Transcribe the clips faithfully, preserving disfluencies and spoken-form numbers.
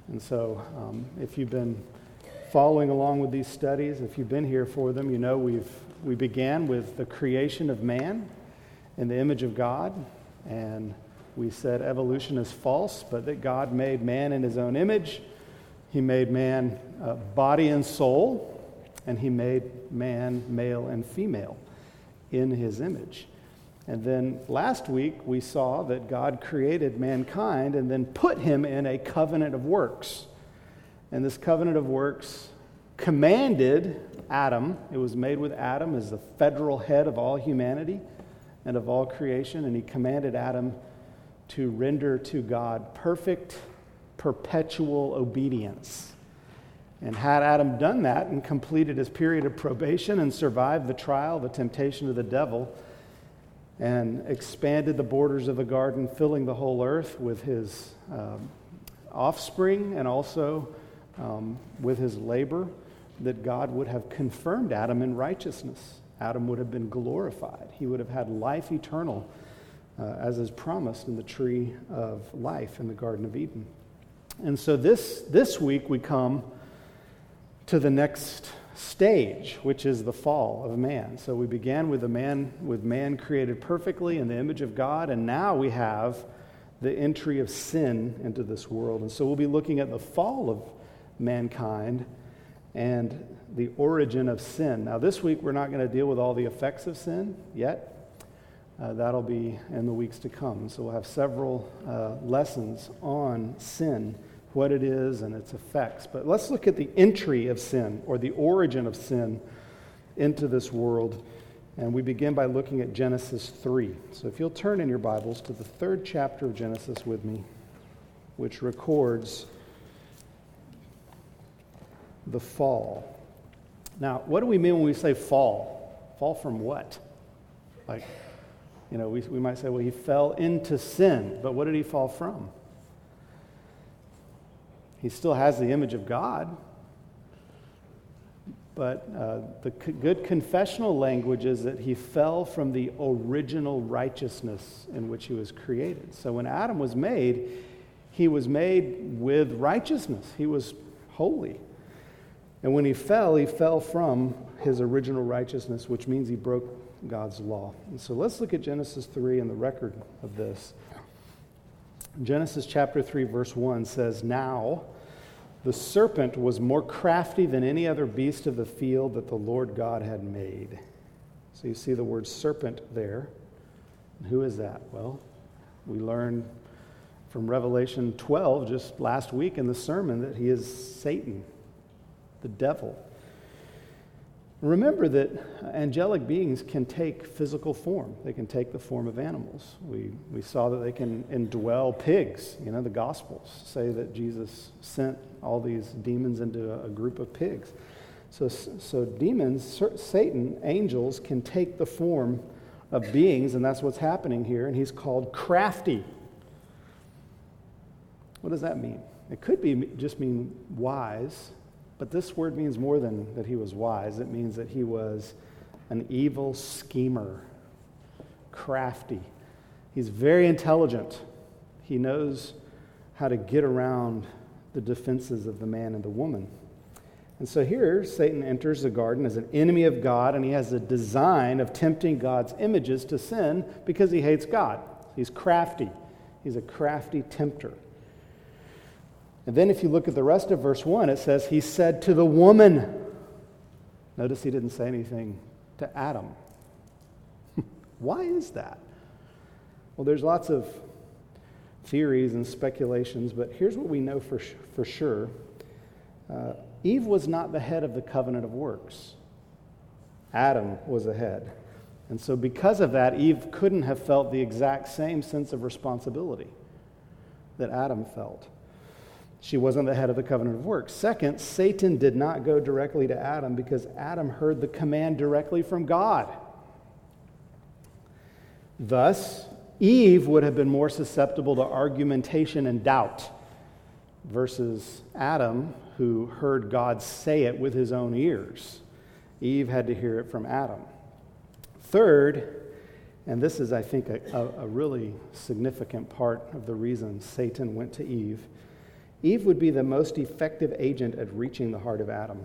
And so um, if you've been following along with these studies, if you've been here for them, you know we've we began with the creation of man in the image of God, and we said evolution is false, but that God made man in his own image. He made man uh, body and soul, and he made man male and female in his image. And then last week we saw that God created mankind and then put him in a covenant of works. And this covenant of works commanded Adam, it was made with Adam as the federal head of all humanity and of all creation, and he commanded Adam to render to God perfect, perpetual obedience. And had Adam done that and completed his period of probation and survived the trial, the temptation of the devil, and expanded the borders of the garden, filling the whole earth with his um, offspring and also um, with his labor, that God would have confirmed Adam in righteousness. Adam would have been glorified. He would have had life eternal, uh, as is promised in the tree of life in the Garden of Eden. And so this, this week we come to the next stage, which is the fall of man. So we began with the man with man created perfectly in the image of God, and now we have the entry of sin into this world. And so we'll be looking at the fall of mankind and the origin of sin. Now this week we're not going to deal with all the effects of sin yet. Uh, that'll be in the weeks to come. So we'll have several uh, lessons on sin, what it is and its effects. But let's look at the entry of sin, or the origin of sin into this world. And we begin by looking at Genesis three. So if you'll turn in your Bibles to the third chapter of Genesis with me, which records the fall. Now, what do we mean when we say fall? Fall from what? Like, you know, we, we might say, well, he fell into sin, but what did he fall from? He still has the image of God, but uh, the c- good confessional language is that he fell from the original righteousness in which he was created. So when Adam was made, he was made with righteousness. He was holy. And when he fell, he fell from his original righteousness, which means he broke God's law. And so let's look at Genesis three and the record of this. Genesis chapter three, verse one says, "Now the serpent was more crafty than any other beast of the field that the Lord God had made." So you see the word serpent there. And who is that? Well, we learned from Revelation twelve just last week in the sermon that he is Satan, the devil. Remember that angelic beings can take physical form. They can take the form of animals. We we saw that they can indwell pigs. You know, the Gospels say that Jesus sent all these demons into a, a group of pigs. So, so demons, Satan, angels can take the form of beings, and that's what's happening here, and he's called crafty. What does that mean? It could be just mean wise. But this word means more than that he was wise. It means that he was an evil schemer, crafty. He's very intelligent. He knows how to get around the defenses of the man and the woman. And so here, Satan enters the garden as an enemy of God, and he has a design of tempting God's images to sin because he hates God. He's crafty. He's a crafty tempter. And then if you look at the rest of verse one, it says, he said to the woman. Notice he didn't say anything to Adam. Why is that? Well, there's lots of theories and speculations, but here's what we know for, for sure. Uh, Eve was not the head of the covenant of works. Adam was the head. And so because of that, Eve couldn't have felt the exact same sense of responsibility that Adam felt. She wasn't the head of the covenant of works. Second, Satan did not go directly to Adam because Adam heard the command directly from God. Thus, Eve would have been more susceptible to argumentation and doubt versus Adam, who heard God say it with his own ears. Eve had to hear it from Adam. Third, and this is, I think, a, a, a really significant part of the reason Satan went to Eve, Eve would be the most effective agent at reaching the heart of Adam.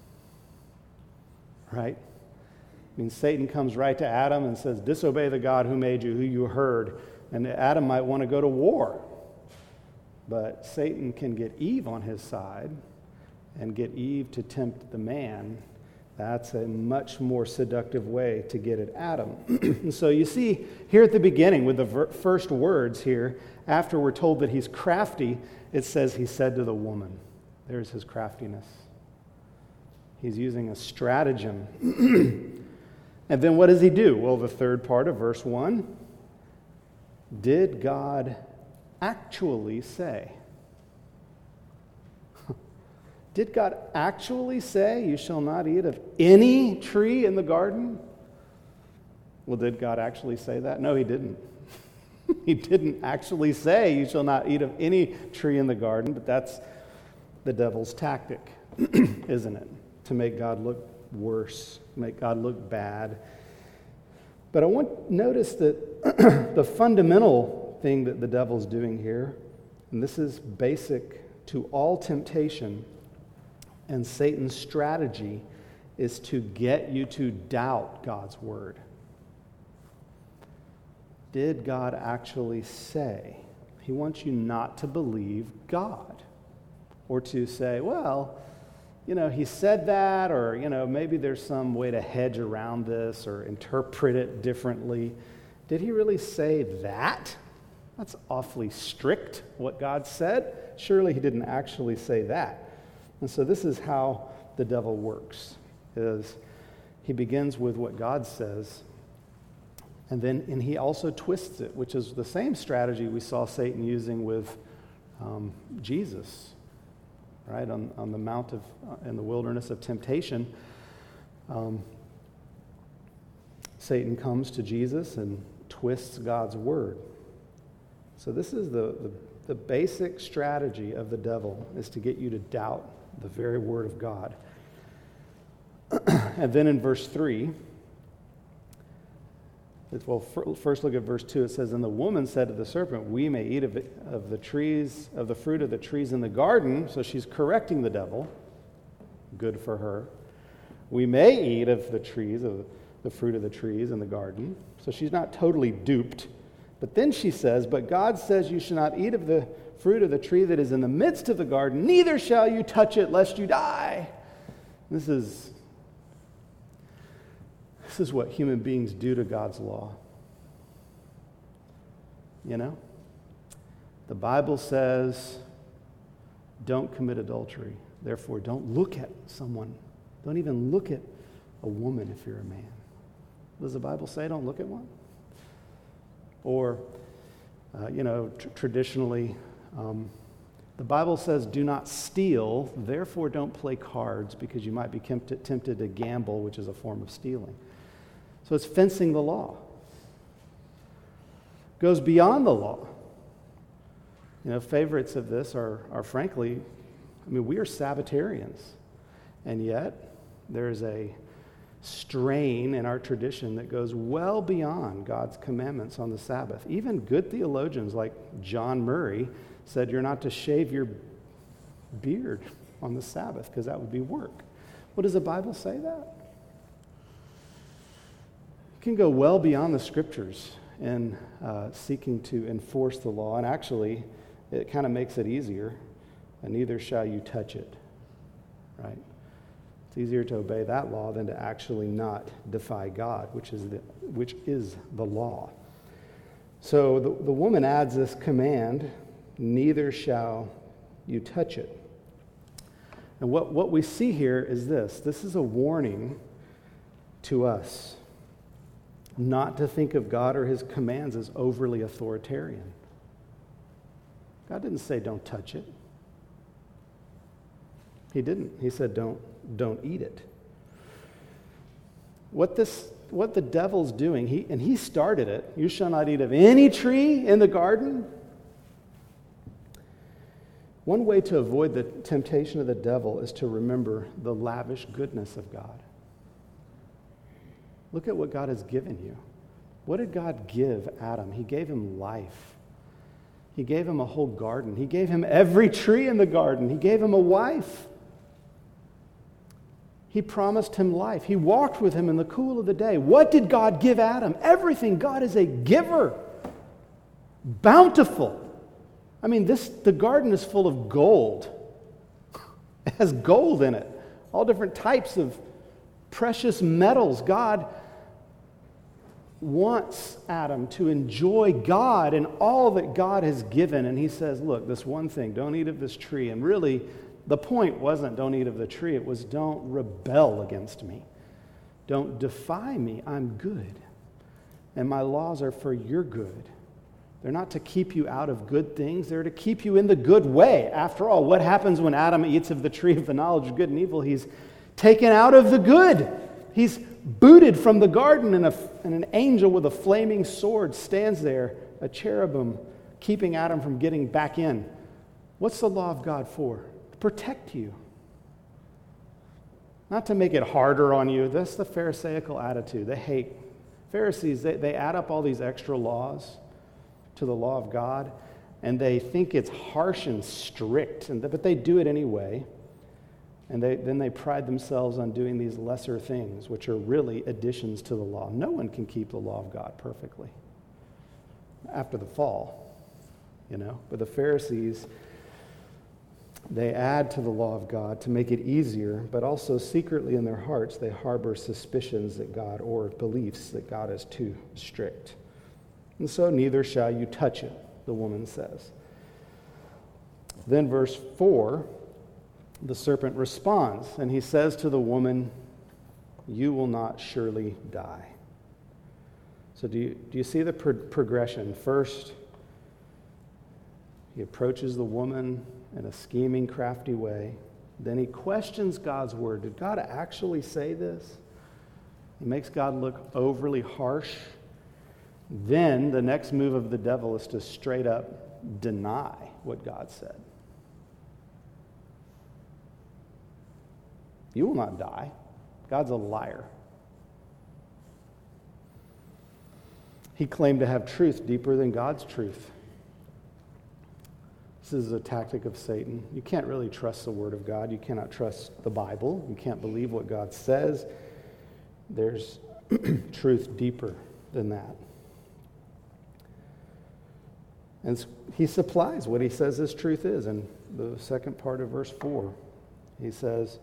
Right? I mean, Satan comes right to Adam and says, disobey the God who made you, who you heard. And Adam might want to go to war. But Satan can get Eve on his side and get Eve to tempt the man. That's a much more seductive way to get at Adam. And so you see here at the beginning with the ver- first words here, after we're told that he's crafty, it says he said to the woman. There's his craftiness. He's using a stratagem. And then what does he do? Well, the third part of verse one. Did God actually say? Did God actually say, you shall not eat of any tree in the garden? Well, did God actually say that? No, he didn't. He didn't actually say, you shall not eat of any tree in the garden, but that's the devil's tactic, isn't it? To make God look worse, make God look bad. But I want notice that the fundamental thing that the devil's doing here, and this is basic to all temptation, and Satan's strategy is to get you to doubt God's word. Did God actually say? He wants you not to believe God, or to say, well, you know, he said that, or, you know, maybe there's some way to hedge around this or interpret it differently. Did he really say that? That's awfully strict, what God said. Surely he didn't actually say that. And so this is how the devil works, is he begins with what God says, and then and he also twists it, which is the same strategy we saw Satan using with um, Jesus. Right, on, on the mount of, uh, in the wilderness of temptation, um, Satan comes to Jesus and twists God's word. So this is the, the, the basic strategy of the devil, is to get you to doubt the very word of God. And then in verse three, it's, well, first look at verse two. It says, and the woman said to the serpent, we may eat of, it, of the trees, of the fruit of the trees in the garden. So she's correcting the devil. Good for her. We may eat of the trees, of the fruit of the trees in the garden. So she's not totally duped. But then she says, but God says you shall not eat of the fruit of the tree that is in the midst of the garden, neither shall you touch it lest you die. This is This is what human beings do to God's law. You know? The Bible says, don't commit adultery. Therefore, don't look at someone. Don't even look at a woman if you're a man. Does the Bible say don't look at one? Or, uh, you know, tr- traditionally, um, the Bible says do not steal. Therefore, don't play cards because you might be tempted, tempted to gamble, which is a form of stealing. So it's fencing the law. Goes beyond the law. You know, favorites of this are, are frankly, I mean, we are Sabbatarians. And yet, there's a strain in our tradition that goes well beyond God's commandments on the Sabbath. Even good theologians like John Murray said you're not to shave your beard on the Sabbath because that would be work. Well, does the Bible say that? Can go well beyond the scriptures in uh, seeking to enforce the law, and actually it kind of makes it easier. And neither shall you touch it, right? It's easier to obey that law than to actually not defy God, which is the which is the law. So the, the woman adds this command, neither shall you touch it. And what, what we see here is this. This is a warning to us not to think of God or his commands as overly authoritarian. God didn't say don't touch it. He didn't. He said don't, don't eat it. What this, what the devil's doing, he, and he started it, you shall not eat of any tree in the garden. One way to avoid the temptation of the devil is to remember the lavish goodness of God. Look at what God has given you. What did God give Adam? He gave him life. He gave him a whole garden. He gave him every tree in the garden. He gave him a wife. He promised him life. He walked with him in the cool of the day. What did God give Adam? Everything. God is a giver. Bountiful. I mean, this the garden is full of gold. It has gold in it. All different types of precious metals. God wants Adam to enjoy God and all that God has given. And he says, look, this one thing, don't eat of this tree. And really, the point wasn't don't eat of the tree. It was don't rebel against me. Don't defy me. I'm good. And my laws are for your good. They're not to keep you out of good things. They're to keep you in the good way. After all, what happens when Adam eats of the tree of the knowledge of good and evil? He's taken out of the good. He's booted from the garden, and, a, and an angel with a flaming sword stands there, a cherubim, keeping Adam from getting back in. What's the law of God for? To protect you. Not to make it harder on you. That's the Pharisaical attitude. They hate. Pharisees, they, they add up all these extra laws to the law of God, and they think it's harsh and strict, and but they do it anyway. And they, then they pride themselves on doing these lesser things, which are really additions to the law. No one can keep the law of God perfectly after the fall, you know. But the Pharisees, they add to the law of God to make it easier, but also secretly in their hearts, they harbor suspicions that God, or beliefs that God is too strict. And so neither shall you touch it, the woman says. Then verse four, the serpent responds, and he says to the woman, you will not surely die. So do you, do you see the pro- progression? First, he approaches the woman in a scheming, crafty way. Then he questions God's word. Did God actually say this? He makes God look overly harsh. Then the next move of the devil is to straight up deny what God said. You will not die. God's a liar. He claimed to have truth deeper than God's truth. This is a tactic of Satan. You can't really trust the Word of God. You cannot trust the Bible. You can't believe what God says. There's truth deeper than that. And he supplies what he says his truth is. In the second part of verse four, he says,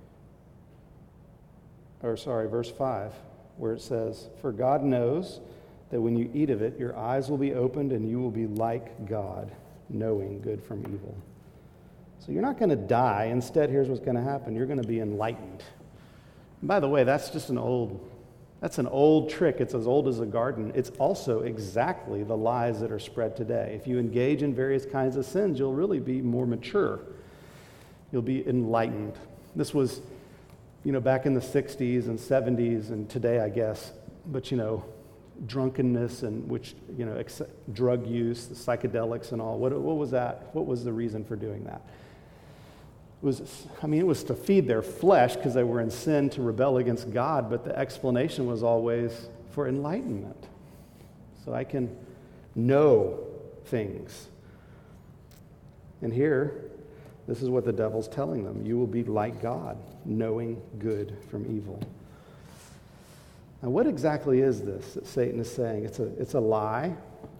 or sorry, verse five, where it says, for God knows that when you eat of it, your eyes will be opened and you will be like God, knowing good from evil. So you're not going to die. Instead, here's what's going to happen. You're going to be enlightened. And by the way, that's just an old That's an old trick. It's as old as a garden. It's also exactly the lies that are spread today. If you engage in various kinds of sins, you'll really be more mature. You'll be enlightened. This was, you know, back in the sixties and seventies and today, I guess. But, you know, drunkenness and which, you know, ex- drug use, the psychedelics and all. What, what was that? What was the reason for doing that? Was, I mean, it was to feed their flesh because they were in sin to rebel against God, but the explanation was always for enlightenment. So I can know things. And here, this is what the devil's telling them. You will be like God, knowing good from evil. Now, what exactly is this that Satan is saying? It's a, it's a lie.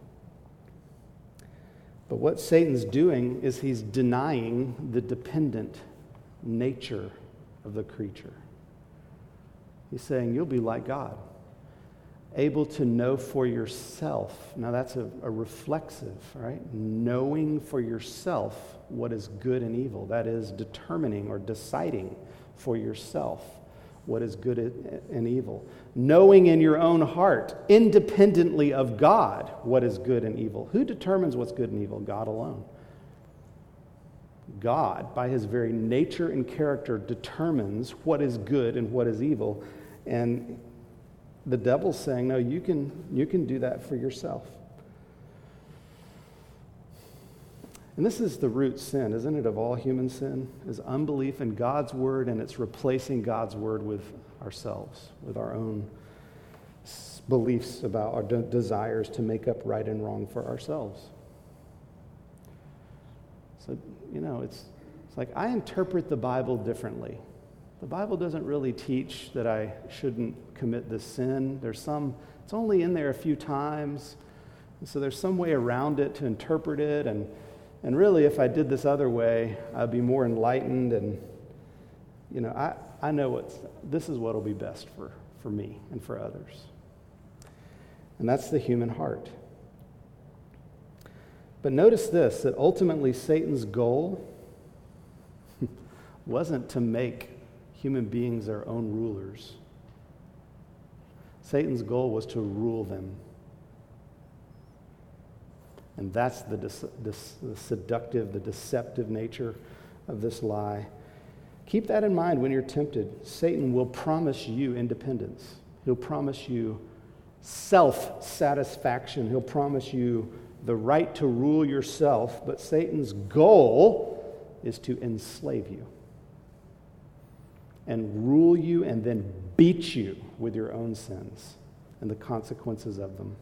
But what Satan's doing is he's denying the dependent nature of the creature. He's saying you'll be like God, able to know for yourself. Now that's a, a reflexive, right? Knowing for yourself what is good and evil. That is determining or deciding for yourself what is good and evil. Knowing in your own heart, independently of God, what is good and evil. Who determines what's good and evil? God alone. God, by his very nature and character, determines what is good and what is evil. And the devil's saying, no, you can, you can do that for yourself. And this is the root sin, isn't it, of all human sin, is unbelief in God's word, and it's replacing God's word with ourselves, with our own beliefs about our de- desires to make up right and wrong for ourselves. So, you know, it's, it's like I interpret the Bible differently. The Bible doesn't really teach that I shouldn't commit this sin. There's some, it's only in there a few times. And so there's some way around it to interpret it. And, and really, if I did this other way, I'd be more enlightened. And, you know, I, I know what's, this is what will be best for, for me and for others. And that's the human heart. But notice this, that ultimately Satan's goal wasn't to make human beings their own rulers. Satan's goal was to rule them. And that's the, dis- dis- the seductive, the deceptive nature of this lie. Keep that in mind when you're tempted. Satan will promise you independence. He'll promise you self-satisfaction. He'll promise you the right to rule yourself, but Satan's goal is to enslave you and rule you and then beat you with your own sins and the consequences of them.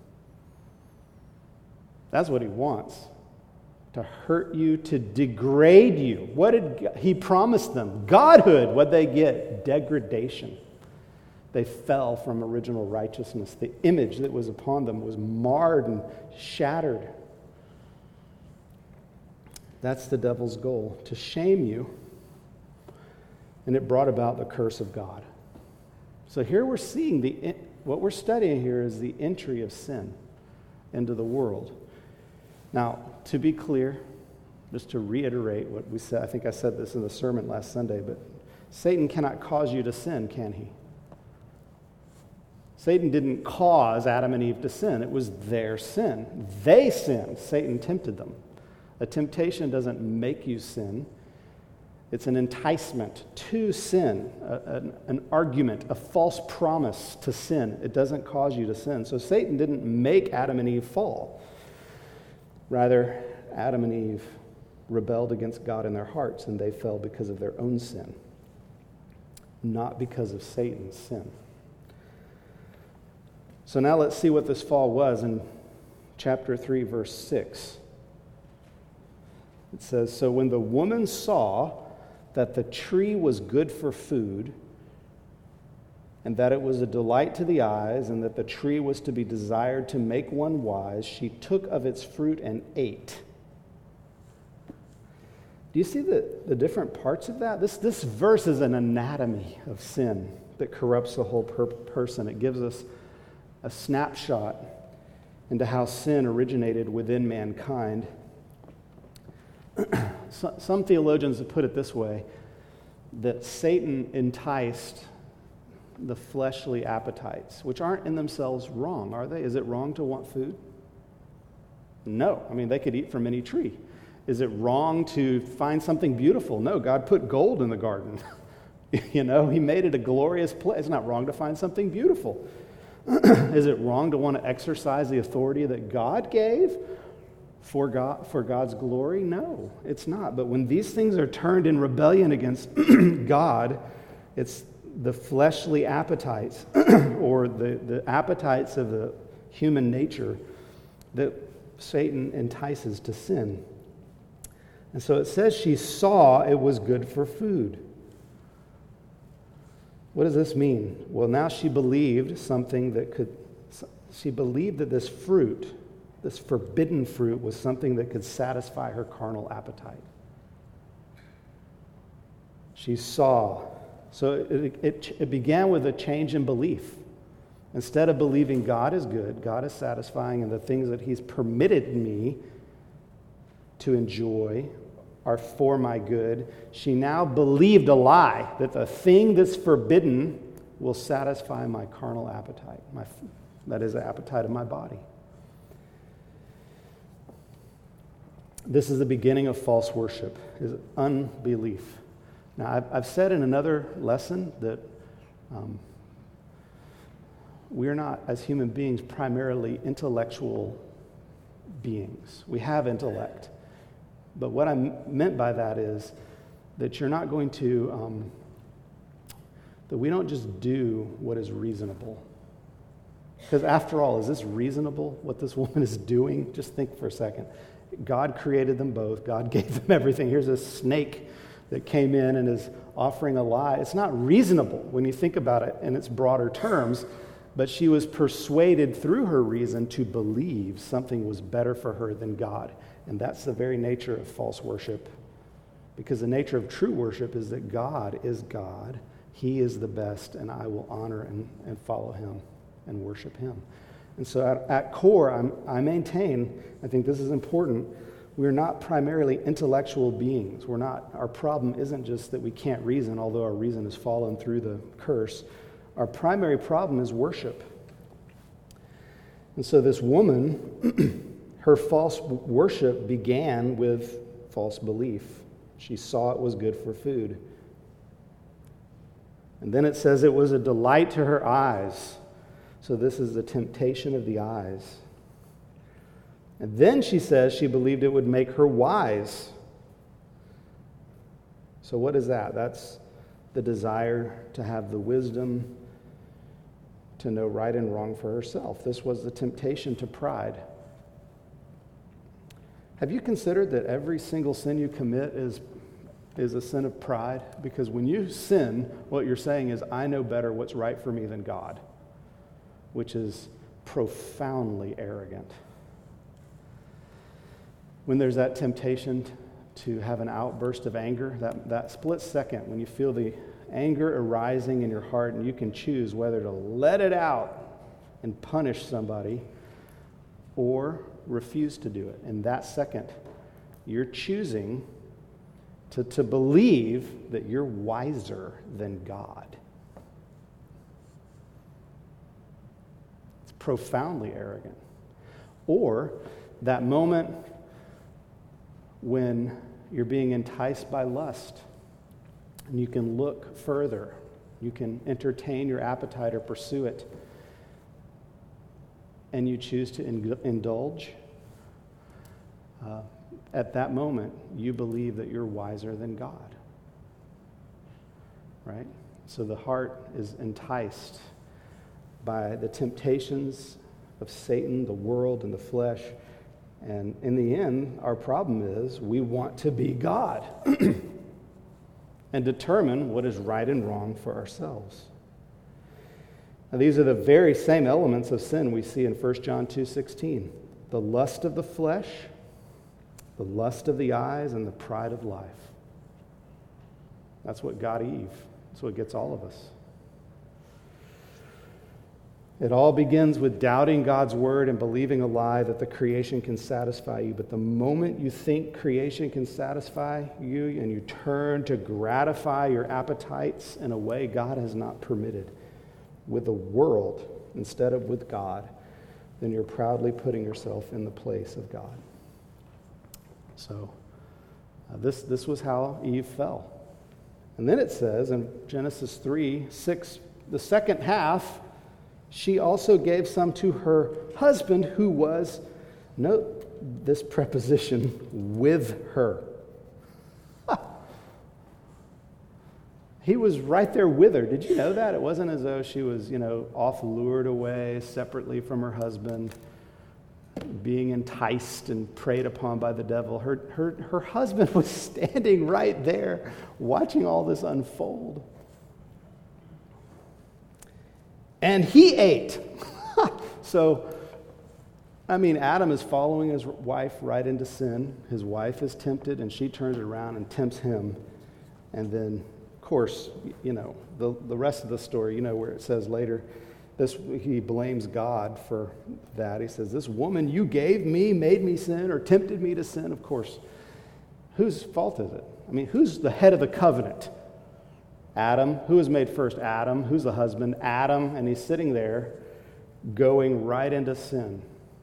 That's what he wants, to hurt you, to degrade you. What did he promise them? Godhood. What'd they get? Degradation. They fell from original righteousness. The image that was upon them was marred and shattered. That's the devil's goal, to shame you. And it brought about the curse of God. So here we're seeing, the what we're studying here is the entry of sin into the world. Now, to be clear, just to reiterate what we said, I think I said this in the sermon last Sunday, but Satan cannot cause you to sin, can he? Satan didn't cause Adam and Eve to sin. It was their sin. They sinned. Satan tempted them. A temptation doesn't make you sin. It's an enticement to sin, a, an, an argument, a false promise to sin. It doesn't cause you to sin. So Satan didn't make Adam and Eve fall. Rather, Adam and Eve rebelled against God in their hearts, and they fell because of their own sin, not because of Satan's sin. So now let's see what this fall was in chapter three, verse six. It says, "So when the woman saw that the tree was good for food, and that it was a delight to the eyes, and that the tree was to be desired to make one wise, she took of its fruit and ate." Do you see the, the different parts of that? This, this verse is an anatomy of sin that corrupts the whole per- person. It gives us a snapshot into how sin originated within mankind. Some theologians have put it this way, that Satan enticed the fleshly appetites, which aren't in themselves wrong, are they? Is it wrong to want food? No. I mean, they could eat from any tree. Is it wrong to find something beautiful? No. God put gold in the garden. You know, he made it a glorious place. It's not wrong to find something beautiful. Is it wrong to want to exercise the authority that God gave for God, for God's glory? No, it's not. But when these things are turned in rebellion against God, it's the fleshly appetites or the, the appetites of the human nature that Satan entices to sin. And so it says she saw it was good for food. What does this mean? Well, now she believed something that could, she believed that this fruit, this forbidden fruit, was something that could satisfy her carnal appetite. She saw. So it, it, it began with a change in belief. Instead of believing God is good, God is satisfying, and the things that he's permitted me to enjoy are for my good, she now believed a lie, that the thing that's forbidden will satisfy my carnal appetite, my, that is the appetite of my body. This is the beginning of false worship, is unbelief. Now, I've, I've said in another lesson that um, we're not, as human beings, primarily intellectual beings. We have intellect. But what I meant by that is that you're not going to, um, that we don't just do what is reasonable. Because after all, is this reasonable, what this woman is doing? Just think for a second. God created them both. God gave them everything. Here's a snake that came in and is offering a lie. It's not reasonable when you think about it in its broader terms, but she was persuaded through her reason to believe something was better for her than God. And that's the very nature of false worship. Because the nature of true worship is that God is God. He is the best, and I will honor and, and follow him and worship him. And so at, at core, I'm, I maintain, I think this is important, we're not primarily intellectual beings. We're not, our problem isn't just that we can't reason, although our reason has fallen through the curse. Our primary problem is worship. And so this woman, her false worship began with false belief. She saw it was good for food. And then it says it was a delight to her eyes. So this is the temptation of the eyes. And then she says she believed it would make her wise. So what is that? That's the desire to have the wisdom to know right and wrong for herself. This was the temptation to pride. Have you considered that every single sin you commit is, is a sin of pride? Because when you sin, what you're saying is, I know better what's right for me than God, which is profoundly arrogant. When there's that temptation to have an outburst of anger, that, that split second when you feel the anger arising in your heart and you can choose whether to let it out and punish somebody or refuse to do it. In that second, you're choosing to, to believe that you're wiser than God. It's profoundly arrogant. Or that moment when you're being enticed by lust and you can look further, you can entertain your appetite or pursue it, and you choose to in- indulge, uh, at that moment, you believe that you're wiser than God. Right? So the heart is enticed by the temptations of Satan, the world, and the flesh. And in the end, our problem is we want to be God and determine what is right and wrong for ourselves. Now, these are the very same elements of sin we see in First John two sixteen. The lust of the flesh, the lust of the eyes, and the pride of life. That's what got Eve. That's what gets all of us. It all begins with doubting God's word and believing a lie that the creation can satisfy you. But the moment you think creation can satisfy you and you turn to gratify your appetites in a way God has not permitted, with the world instead of with God, then you're proudly putting yourself in the place of God. So uh, this, this was how Eve fell. And then it says in Genesis three six, the second half, she also gave some to her husband who was, note this preposition, with her. He was right there with her. Did you know that? It wasn't as though she was, you know, off lured away separately from her husband, being enticed and preyed upon by the devil. Her, her, her husband was standing right there watching all this unfold. And he ate. So, I mean, Adam is following his wife right into sin. His wife is tempted, and she turns around and tempts him. And then, of course, you know, the, the rest of the story, you know, where it says later, this he blames God for that. He says, this woman you gave me made me sin or tempted me to sin. Of course, whose fault is it? I mean, who's the head of the covenant? Adam. Who was made first? Adam. Who's the husband? Adam. And he's sitting there going right into sin.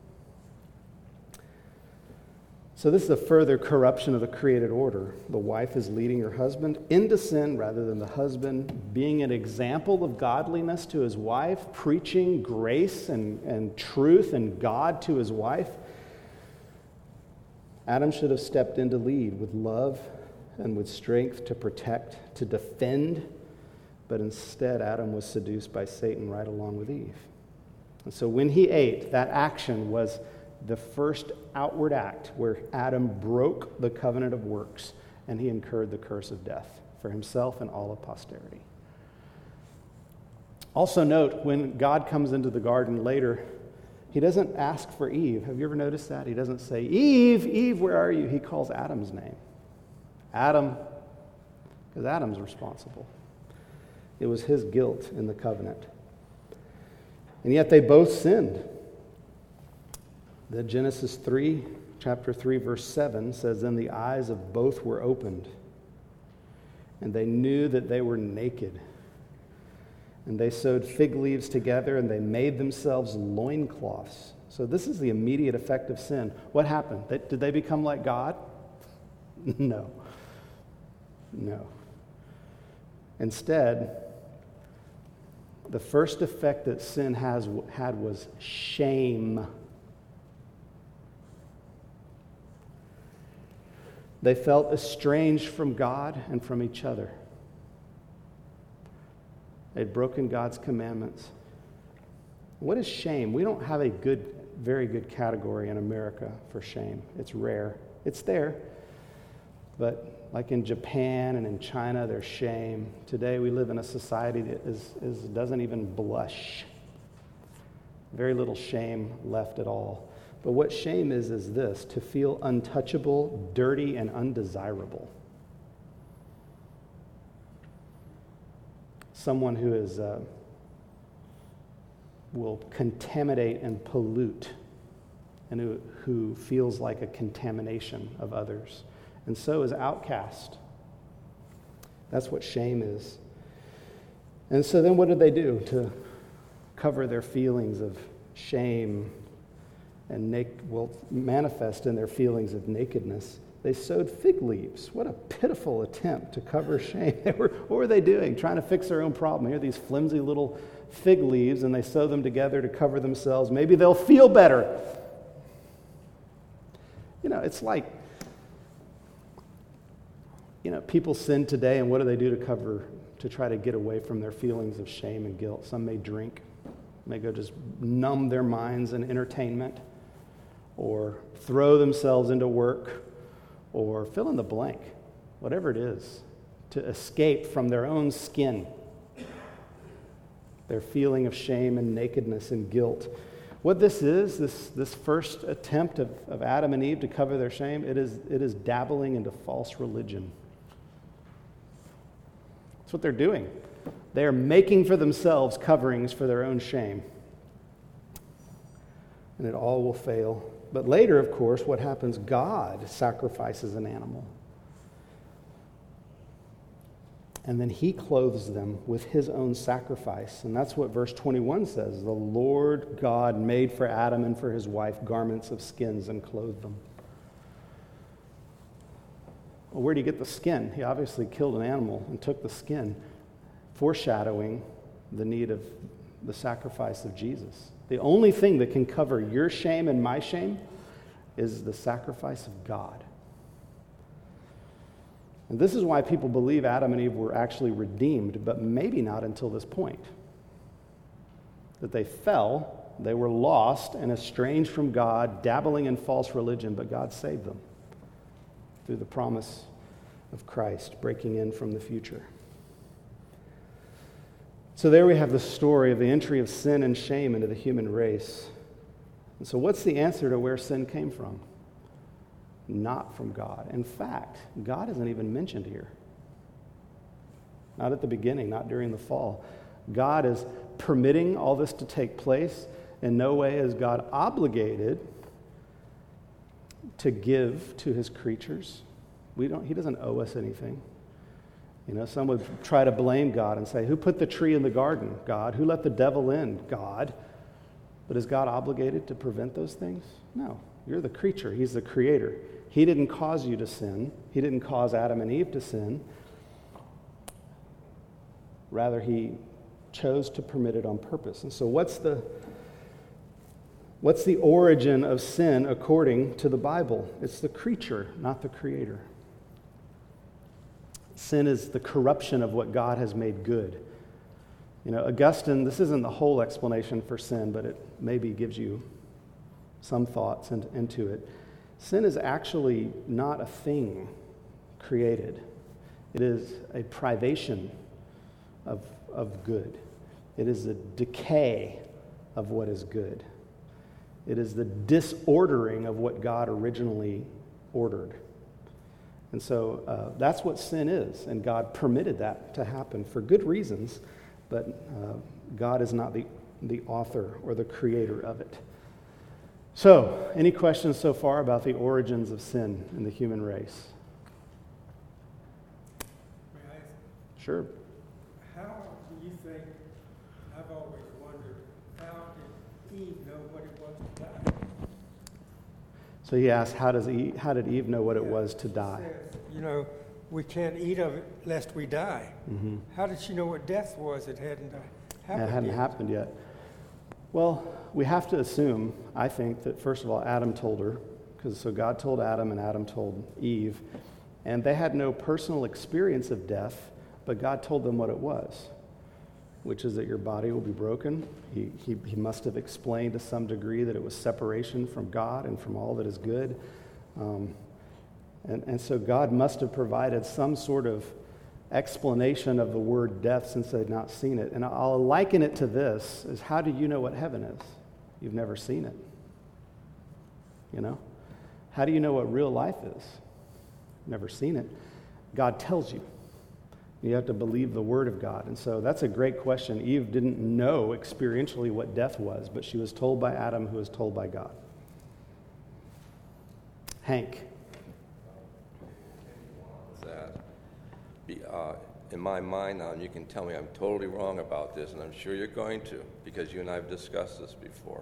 So this is a further corruption of the created order. The wife is leading her husband into sin rather than the husband being an example of godliness to his wife, preaching grace and, and truth and God to his wife. Adam should have stepped in to lead with love and with strength to protect, to defend, but instead Adam was seduced by Satan right along with Eve. And so when he ate, that action was the first outward act where Adam broke the covenant of works and he incurred the curse of death for himself and all of posterity. Also note, when God comes into the garden later, he doesn't ask for Eve. Have you ever noticed that? He doesn't say, Eve, Eve, where are you? He calls Adam's name. Adam, because Adam's responsible. It was his guilt in the covenant. And yet they both sinned. The Genesis three, chapter three, verse seven says, then the eyes of both were opened, and they knew that they were naked. And they sewed fig leaves together, and they made themselves loincloths. So this is the immediate effect of sin. What happened? Did they become like God? No. No. Instead, the first effect that sin has had was shame. They felt estranged from God and from each other. They'd broken God's commandments. What is shame? We don't have a good, very good category in America for shame. It's rare. It's there. But like in Japan and in China, there's shame. Today we live in a society that is, is, doesn't even blush. Very little shame left at all. But what shame is, is this: to feel untouchable, dirty, and undesirable. Someone who is uh, will contaminate and pollute, and who, who feels like a contamination of others, and so is outcast. That's what shame is. And so then what did they do to cover their feelings of shame and nak- well, manifest in their feelings of nakedness? They sewed fig leaves. What a pitiful attempt to cover shame. They were, what were they doing? Trying to fix their own problem. Here are these flimsy little fig leaves, and they sew them together to cover themselves. Maybe they'll feel better. You know, it's like, you know, people sin today, and what do they do to cover, to try to get away from their feelings of shame and guilt? Some may drink, may go just numb their minds in entertainment, or throw themselves into work, or fill in the blank, whatever it is, to escape from their own skin, their feeling of shame and nakedness and guilt. What this is, this, this first attempt of, of Adam and Eve to cover their shame, it is, it is dabbling into false religion. That's what they're doing. They are making for themselves coverings for their own shame. And it all will fail. But later, of course, what happens? God sacrifices an animal. And then he clothes them with his own sacrifice. And that's what verse twenty-one says. The Lord God made for Adam and for his wife garments of skins and clothed them. Well, where do you get the skin? He obviously killed an animal and took the skin, foreshadowing the need of the sacrifice of Jesus. The only thing that can cover your shame and my shame is the sacrifice of God. And this is why people believe Adam and Eve were actually redeemed, but maybe not until this point. That they fell, they were lost and estranged from God, dabbling in false religion, but God saved them through the promise of Christ breaking in from the future. So there we have the story of the entry of sin and shame into the human race. And so what's the answer to where sin came from? Not from God. In fact, God isn't even mentioned here. Not at the beginning, not during the fall. God is permitting all this to take place. In no way is God obligated to give to his creatures. We don't. He doesn't owe us anything. You know, some would try to blame God and say, who put the tree in the garden? God. Who let the devil in? God. But is God obligated to prevent those things? No. You're the creature. He's the creator. He didn't cause you to sin. He didn't cause Adam and Eve to sin. Rather, he chose to permit it on purpose. And so what's the, what's the origin of sin according to the Bible? It's the creature, not the creator. Sin is the corruption of what God has made good. You know, Augustine, this isn't the whole explanation for sin, but it maybe gives you some thoughts in, into it. Sin is actually not a thing created. It is a privation of, of good. It is a decay of what is good. It is the disordering of what God originally ordered. And so uh, that's what sin is, and God permitted that to happen for good reasons, but uh, God is not the, the author or the creator of it. So, any questions so far about the origins of sin in the human race? May I ask, Sure. how do you think, I've always wondered, how did Eve know what it was to die? So he asked, how does Eve, how did Eve know what it Yeah, was to she die? says, you know, we can't eat of it lest we die. Mm-hmm. How did she know what death was? It hadn't uh, happened It hadn't yet. happened yet. Well, we have to assume, I think, that first of all, Adam told her, because so God told Adam and Adam told Eve, and they had no personal experience of death, but God told them what it was, which is that your body will be broken. He, he, he must have explained to some degree that it was separation from God and from all that is good. Um, and, and so God must have provided some sort of explanation of the word death since they'd not seen it. And I'll liken it to this, is how do you know what heaven is? You've never seen it. You know? How do you know what real life is? Never seen it. God tells you. You have to believe the word of God. And so that's a great question. Eve didn't know experientially what death was, but she was told by Adam, who was told by God. Hank. That be, uh, in my mind now, and you can tell me I'm totally wrong about this, and I'm sure you're going to, because you and I have discussed this before.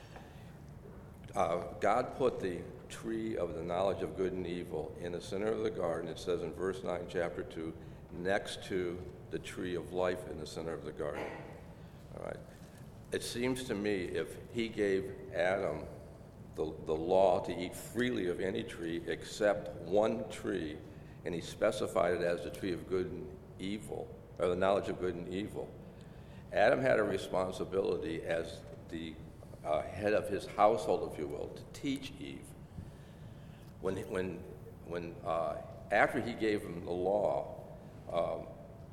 Uh, God put the tree of the knowledge of good and evil in the center of the garden, it says in verse nine, chapter two, next to the tree of life in the center of the garden. All right. It seems to me if he gave Adam the, the law to eat freely of any tree except one tree, and he specified it as the tree of good and evil, or the knowledge of good and evil, Adam had a responsibility as the uh, head of his household, if you will, to teach Eve. When, when, when uh, after he gave him the law, um,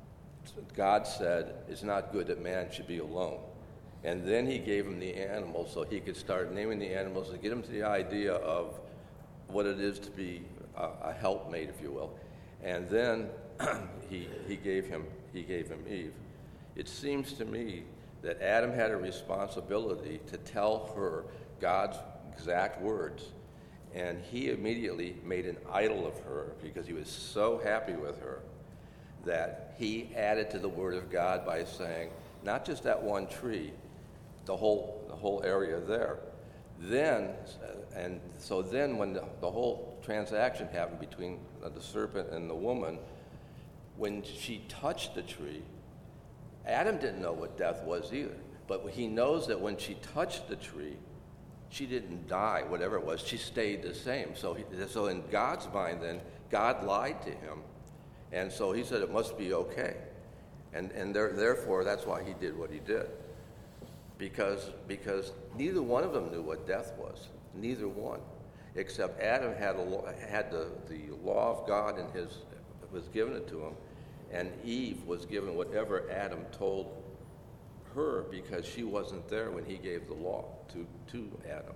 God said, it's not good that man should be alone. And then he gave him the animals so he could start naming the animals to get him to the idea of what it is to be a, a helpmate, if you will. And then he, he, gave him, he gave him Eve. It seems to me that Adam had a responsibility to tell her God's exact words. And he immediately made an idol of her because he was so happy with her that he added to the word of God by saying, not just that one tree, the whole the whole area there. Then, and so then when the, the whole transaction happened between the serpent and the woman, when she touched the tree, Adam didn't know what death was either. But he knows that when she touched the tree, she didn't die, whatever it was. She stayed the same. So, he, so in God's mind then, God lied to him. And so he said it must be okay. And, and there, therefore, that's why he did what he did. Because, because neither one of them knew what death was. Neither one. Except Adam had, a, had the, the law of God in his, was given it to him. And Eve was given whatever Adam told her because she wasn't there when he gave the law to, to Adam.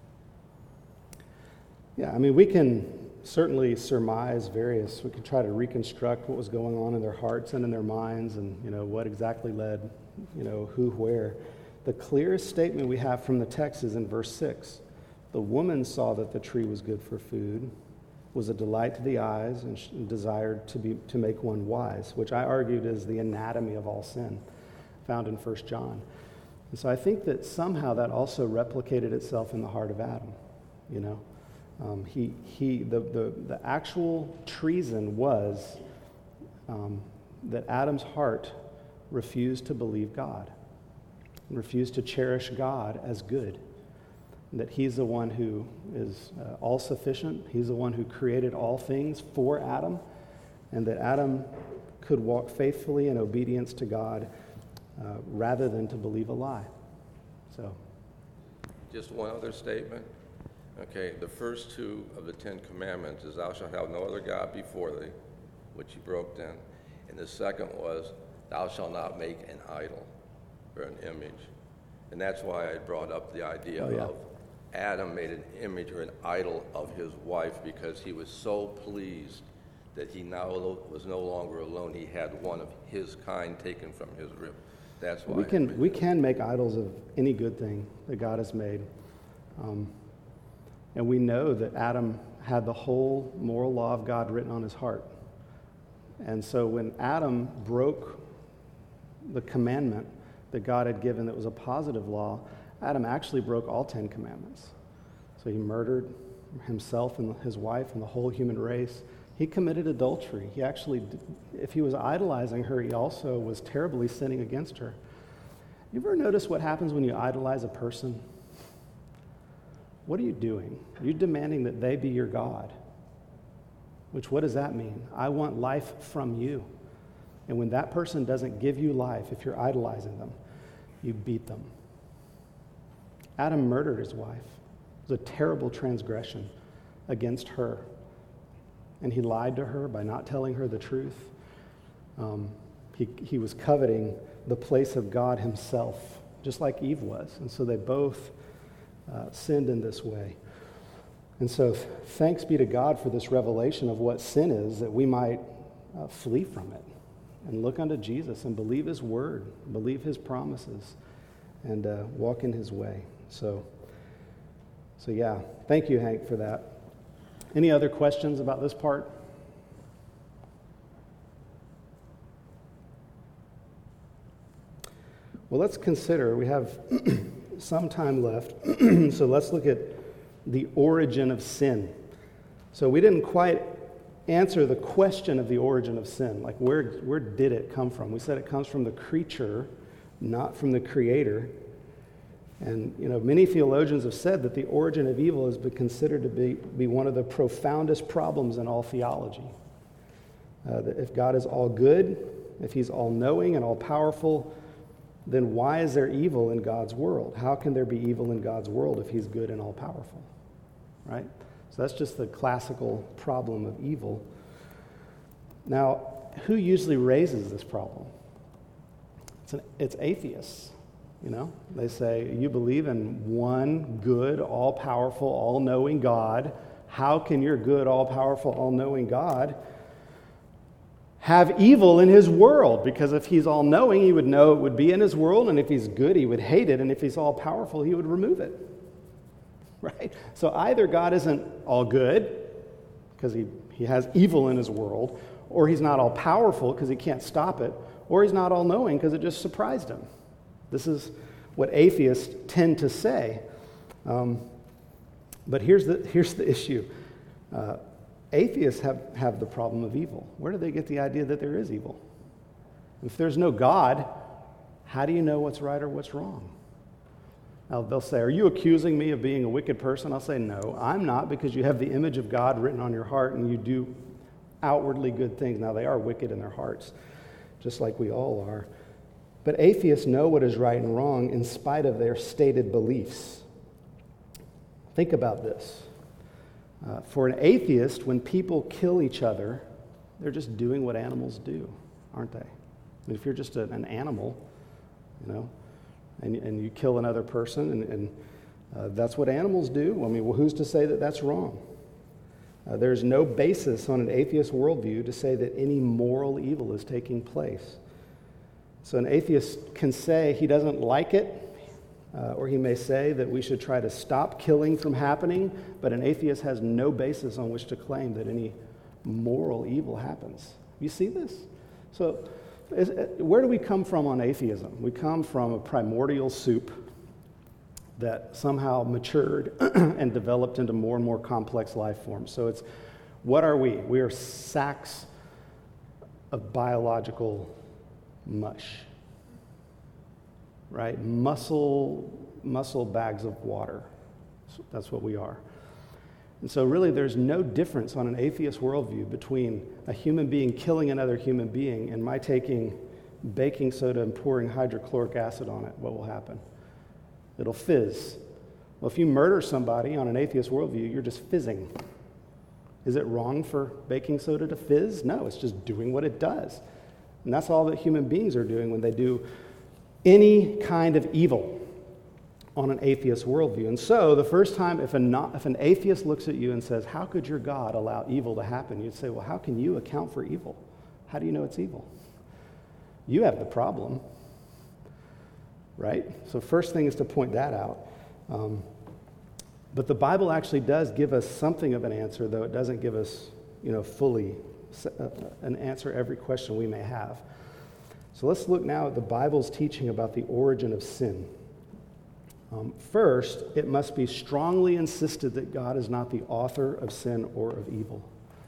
Yeah, I mean, we can certainly surmise various, we can try to reconstruct what was going on in their hearts and in their minds and, you know, what exactly led, you know, who, where. The clearest statement we have from the text is in verse six. The woman saw that the tree was good for food, was a delight to the eyes, and desired to be to make one wise, which I argued is the anatomy of all sin, found in First John. And so I think that somehow that also replicated itself in the heart of Adam, you know. Um, he, he, the, the, the actual treason was um, that Adam's heart refused to believe God, refused to cherish God as good, that he's the one who is uh, all-sufficient, he's the one who created all things for Adam, and that Adam could walk faithfully in obedience to God uh, rather than to believe a lie. So, Just one other statement. Okay, the first two of the Ten Commandments is thou shalt have no other God before thee, which he broke then. And the second was thou shalt not make an idol or an image. And that's why I brought up the idea Oh, yeah. of Adam made an image or an idol of his wife because he was so pleased that he now was no longer alone. He had one of his kind taken from his rib. That's why We I can, made we it. can make idols of any good thing that God has made. Um, and we know that Adam had the whole moral law of God written on his heart. And so when Adam broke the commandment that God had given that was a positive law, Adam actually broke all Ten Commandments. So he murdered himself and his wife and the whole human race. He committed adultery. He actually, if he was idolizing her, he also was terribly sinning against her. You ever notice what happens when you idolize a person? What are you doing? You're demanding that they be your God. Which, what does that mean? I want life from you. And when that person doesn't give you life, if you're idolizing them, you beat them. Adam murdered his wife. It was a terrible transgression against her. And he lied to her by not telling her the truth. Um, he, he was coveting the place of God himself, just like Eve was. And so they both uh, sinned in this way. And so th- thanks be to God for this revelation of what sin is, that we might uh, flee from it and look unto Jesus and believe his word, believe his promises, and uh, walk in his way. So, so yeah, thank you, Hank, for that. Any other questions about this part? Well, let's consider, we have some time left, so let's look at the origin of sin. So we didn't quite answer the question of the origin of sin, like where, where did it come from? We said it comes from the creature, not from the creator. And, you know, many theologians have said that the origin of evil has been considered to be, be one of the profoundest problems in all theology. Uh, that if God is all good, if he's all-knowing and all-powerful, then why is there evil in God's world? How can there be evil in God's world if he's good and all-powerful? Right? So that's just the classical problem of evil. Now, who usually raises this problem? It's, an, it's atheists. You know, they say, you believe in one good, all-powerful, all-knowing God. How can your good, all-powerful, all-knowing God have evil in his world? Because if he's all-knowing, he would know it would be in his world, and if he's good, he would hate it, and if he's all-powerful, he would remove it. Right? So either God isn't all good, because he, he has evil in his world, or he's not all-powerful, because he can't stop it, or he's not all-knowing, because it just surprised him. This is what atheists tend to say. Um, but here's the, here's the issue. Uh, atheists have, have the problem of evil. Where do they get the idea that there is evil? If there's no God, how do you know what's right or what's wrong? Now, they'll say, are you accusing me of being a wicked person? I'll say, no, I'm not, because you have the image of God written on your heart and you do outwardly good things. Now, they are wicked in their hearts, just like we all are. But atheists know what is right and wrong in spite of their stated beliefs. Think about this. Uh, for an atheist, when people kill each other, they're just doing what animals do, aren't they? I mean, if you're just a, an animal, you know, and, and you kill another person, and, and uh, that's what animals do. I mean, well, who's to say that that's wrong? Uh, there's no basis on an atheist worldview to say that any moral evil is taking place. So an atheist can say he doesn't like it, uh, or he may say that we should try to stop killing from happening, but an atheist has no basis on which to claim that any moral evil happens. You see this? So is, where do we come from on atheism? We come from a primordial soup that somehow matured and developed into more and more complex life forms. So it's, what are we? We are sacks of biological mush, right? Muscle, muscle bags of water. That's what we are. And so really there's no difference on an atheist worldview between a human being killing another human being and my taking baking soda and pouring hydrochloric acid on it. What will happen? It'll fizz. Well, if you murder somebody on an atheist worldview, you're just fizzing. Is it wrong for baking soda to fizz? No, it's just doing what it does. And that's all that human beings are doing when they do any kind of evil on an atheist worldview. And so the first time if, a not, if an atheist looks at you and says, how could your God allow evil to happen? You'd say, well, how can you account for evil? How do you know it's evil? You have the problem, right? So first thing is to point that out. Um, but the Bible actually does give us something of an answer, though it doesn't give us, you know, fully uh, an answer every question we may have. So let's look now at the Bible's teaching about the origin of sin. Um, first, it must be strongly insisted that God is not the author of sin or of evil.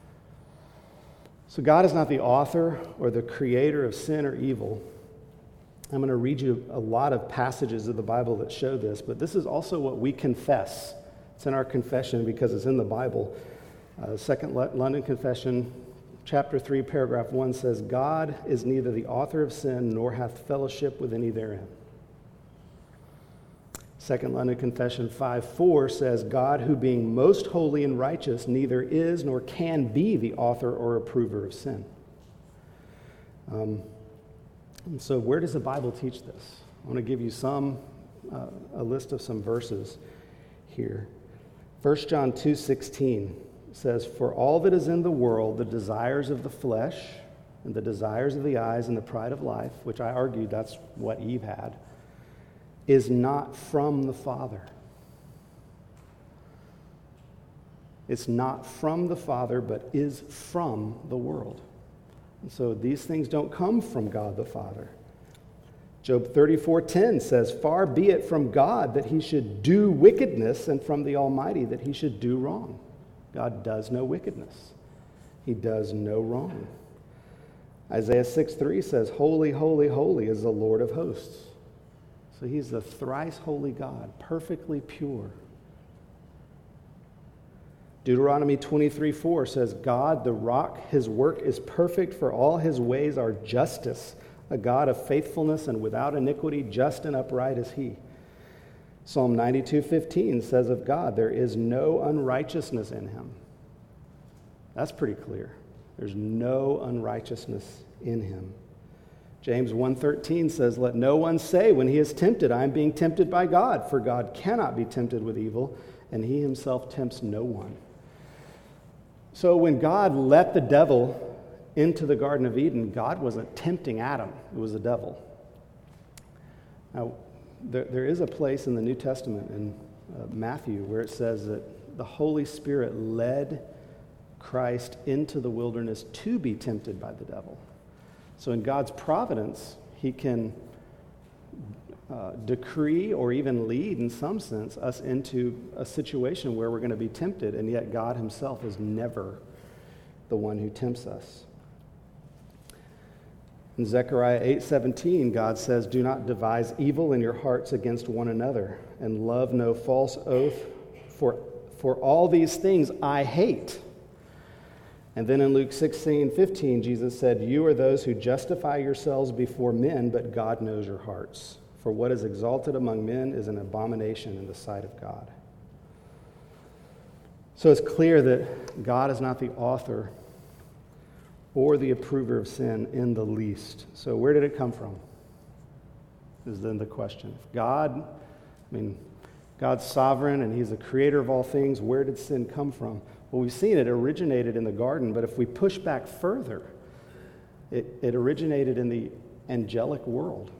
So God is not the author or the creator of sin or evil. I'm going to read you a lot of passages of the Bible that show this, but this is also what we confess. It's in our confession because it's in the Bible. Uh, Second London Confession, chapter three, paragraph one says, God is neither the author of sin nor hath fellowship with any therein. Second London Confession five four says, God, who being most holy and righteous, neither is nor can be the author or approver of sin. Um, and so where does the Bible teach this? I want to give you some, uh, a list of some verses here. First John two sixteen says, for all that is in the world, the desires of the flesh and the desires of the eyes and the pride of life, which I argued that's what Eve had, is not from the Father. It's not from the Father, but is from the world. And so these things don't come from God the Father. Job thirty-four ten says, far be it from God that he should do wickedness, and from the Almighty that he should do wrong. God does no wickedness. He does no wrong. Isaiah six three says, holy, holy, holy is the Lord of hosts. So he's the thrice holy God, perfectly pure. Deuteronomy twenty-three four says, God, the rock, his work is perfect, for all his ways are justice. A God of faithfulness and without iniquity, just and upright is he. Psalm ninety-two fifteen says of God, there is no unrighteousness in him. That's pretty clear. There's no unrighteousness in him. James one thirteen says, let no one say when he is tempted, I am being tempted by God, for God cannot be tempted with evil, and he himself tempts no one. So when God let the devil into the Garden of Eden, God wasn't tempting Adam, it was the devil. Now, there, there is a place in the New Testament, in uh, Matthew, where it says that the Holy Spirit led Christ into the wilderness to be tempted by the devil. So in God's providence, he can uh, decree or even lead, in some sense, us into a situation where we're going to be tempted, and yet God himself is never the one who tempts us. In Zechariah eight seventeen, God says, do not devise evil in your hearts against one another, and love no false oath, for, for all these things I hate. And then in Luke sixteen fifteen, Jesus said, you are those who justify yourselves before men, but God knows your hearts. For what is exalted among men is an abomination in the sight of God. So it's clear that God is not the author or the approver of sin in the least. So where did it come from? Is then the question. If God, I mean, God's sovereign and he's the creator of all things, where did sin come from? Well, we've seen it originated in the garden, but if we push back further, it, it originated in the angelic world.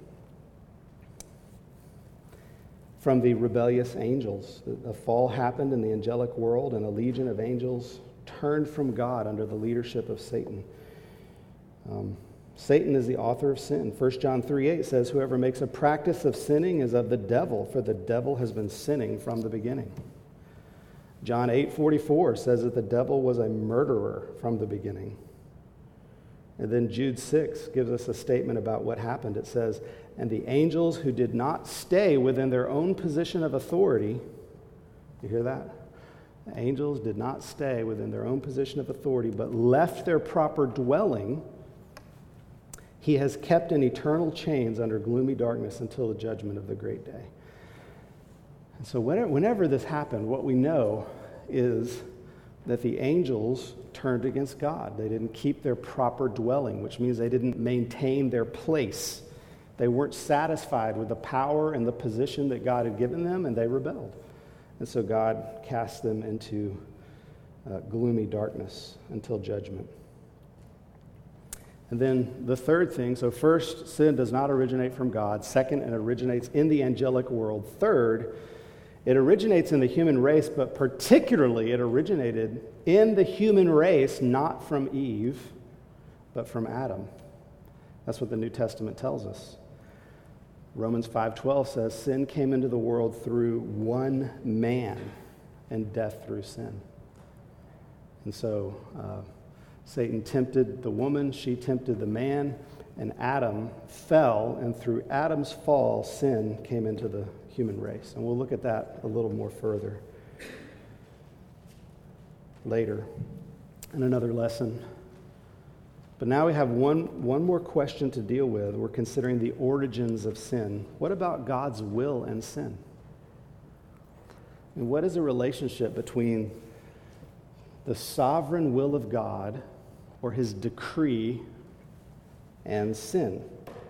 From the rebellious angels. The fall happened in the angelic world, and a legion of angels turned from God under the leadership of Satan. Um, Satan is the author of sin. First John three eight says, whoever makes a practice of sinning is of the devil, for the devil has been sinning from the beginning. John eight forty-four says that the devil was a murderer from the beginning. And then Jude six gives us a statement about what happened. It says, and the angels who did not stay within their own position of authority, you hear that? The angels did not stay within their own position of authority, but left their proper dwelling. He has kept in eternal chains under gloomy darkness until the judgment of the great day. And so whenever, whenever this happened, what we know is that the angels turned against God. They didn't keep their proper dwelling, which means they didn't maintain their place. They weren't satisfied with the power and the position that God had given them, and they rebelled. And so God cast them into uh, gloomy darkness until judgment. And then the third thing, so first, sin does not originate from God. Second, it originates in the angelic world. Third, it originates in the human race, but particularly it originated in the human race, not from Eve, but from Adam. That's what the New Testament tells us. Romans five twelve says, sin came into the world through one man, and death through sin. And so uh, Satan tempted the woman, she tempted the man, and Adam fell, and through Adam's fall, sin came into the human race. And we'll look at that a little more further later in another lesson. But now we have one, one more question to deal with. We're considering the origins of sin. What about God's will and sin? And what is the relationship between the sovereign will of God or his decree and sin?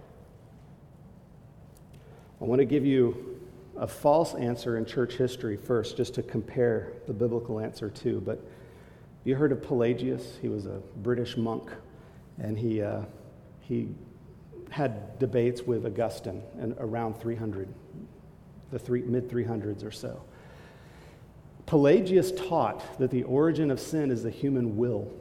I want to give you a false answer in church history first, just to compare the biblical answer too. But you heard of Pelagius? He was a British monk, and he uh, he had debates with Augustine in around three hundred, the three, mid three hundreds or so. Pelagius taught that the origin of sin is the human will.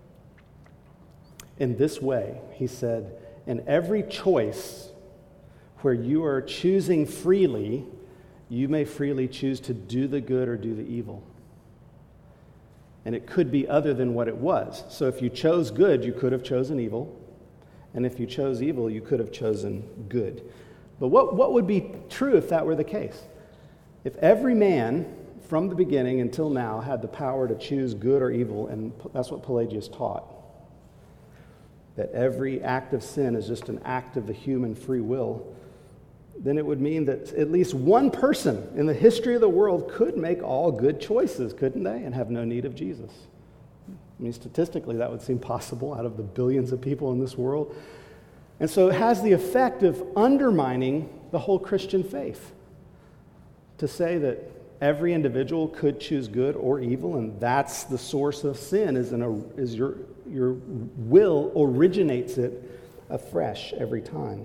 In this way, he said, in every choice where you are choosing freely, you may freely choose to do the good or do the evil. And it could be other than what it was. So if you chose good, you could have chosen evil. And if you chose evil, you could have chosen good. But what, what would be true if that were the case? If every man from the beginning until now had the power to choose good or evil, and that's what Pelagius taught, that every act of sin is just an act of the human free will, then it would mean that at least one person in the history of the world could make all good choices, couldn't they, and have no need of Jesus. I mean, statistically, that would seem possible out of the billions of people in this world. And so it has the effect of undermining the whole Christian faith. To say that every individual could choose good or evil, and that's the source of sin, is, in a, is your, your will originates it afresh every time.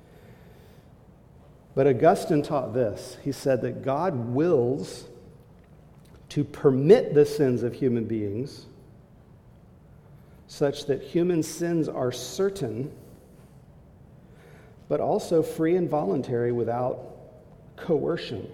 But Augustine taught this. He said that God wills to permit the sins of human beings such that human sins are certain, but also free and voluntary without coercion.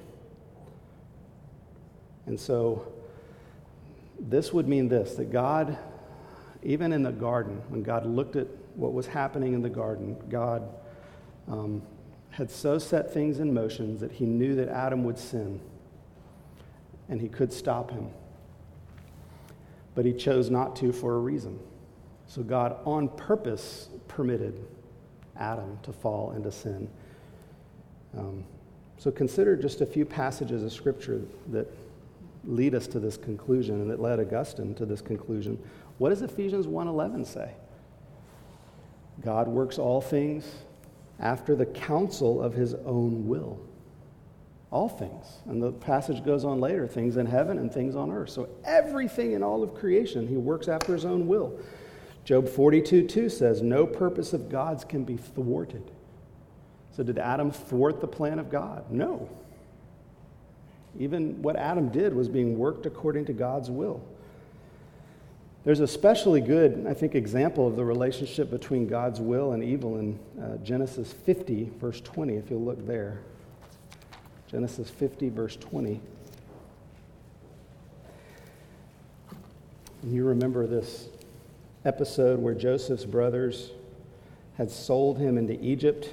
And so this would mean this, that God, even in the garden, when God looked at what was happening in the garden, God um, had so set things in motion that he knew that Adam would sin, and he could stop him. But he chose not to for a reason. So God on purpose permitted Adam to fall into sin. Um, so consider just a few passages of Scripture that lead us to this conclusion and that led Augustine to this conclusion. What does Ephesians one eleven say? God works all things after the counsel of his own will. All things. And the passage goes on later, things in heaven and things on earth. So everything in all of creation, he works after his own will. Job forty-two two says, no purpose of God's can be thwarted. So did Adam thwart the plan of God? No. Even what Adam did was being worked according to God's will. There's a especially good, I think, example of the relationship between God's will and evil in uh, Genesis fifty, verse twenty, if you'll look there. Genesis fifty, verse twenty. And you remember this episode where Joseph's brothers had sold him into Egypt,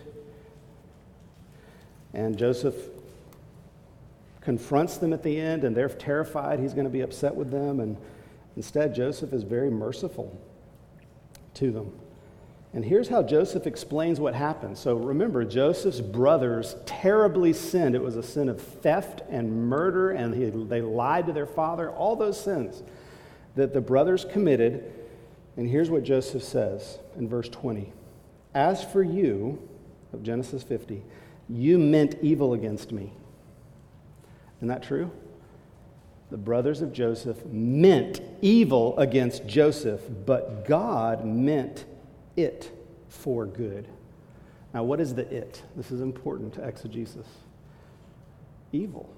and Joseph confronts them at the end, and they're terrified he's going to be upset with them, and instead Joseph is very merciful to them. And here's how Joseph explains what happened. So remember, Joseph's brothers terribly sinned. It was a sin of theft and murder, and he, they lied to their father, all those sins that the brothers committed. And here's what Joseph says in verse twenty. As for you, of Genesis fifty, you meant evil against me. Isn't that true? The brothers of Joseph meant evil against Joseph, but God meant it for good. Now, what is the it? This is important to exegesis. Evil.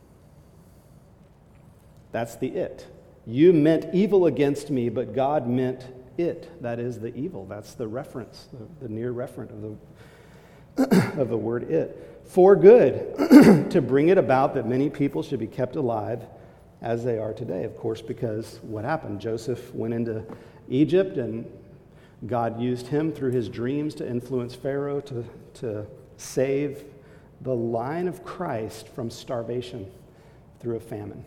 That's the it. You meant evil against me, but God meant it. That is the evil. That's the reference, the, the near referent of the, of the word it. For good, to bring it about that many people should be kept alive as they are today. Of course, because what happened? Joseph went into Egypt, and God used him through his dreams to influence Pharaoh to, to save the line of Christ from starvation through a famine.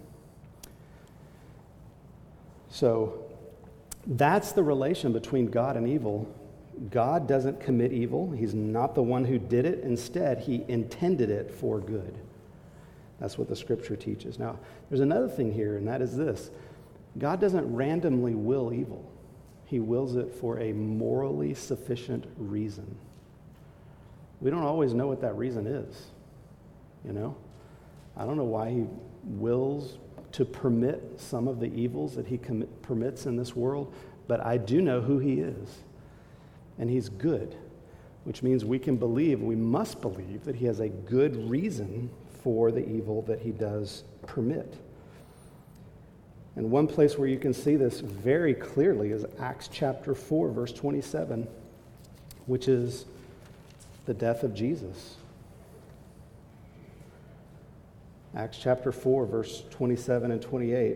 So that's the relation between God and evil. God doesn't commit evil. He's not the one who did it. Instead, he intended it for good. That's what the scripture teaches. Now, there's another thing here, and that is this. God doesn't randomly will evil. He wills it for a morally sufficient reason. We don't always know what that reason is, you know? I don't know why he wills to permit some of the evils that he com- permits in this world, but I do know who he is, and he's good, which means we can believe, we must believe, that he has a good reason for the evil that he does permit. And one place where you can see this very clearly is Acts chapter four, verse twenty-seven, which is the death of Jesus. Acts chapter four, verse twenty-seven and twenty-eight.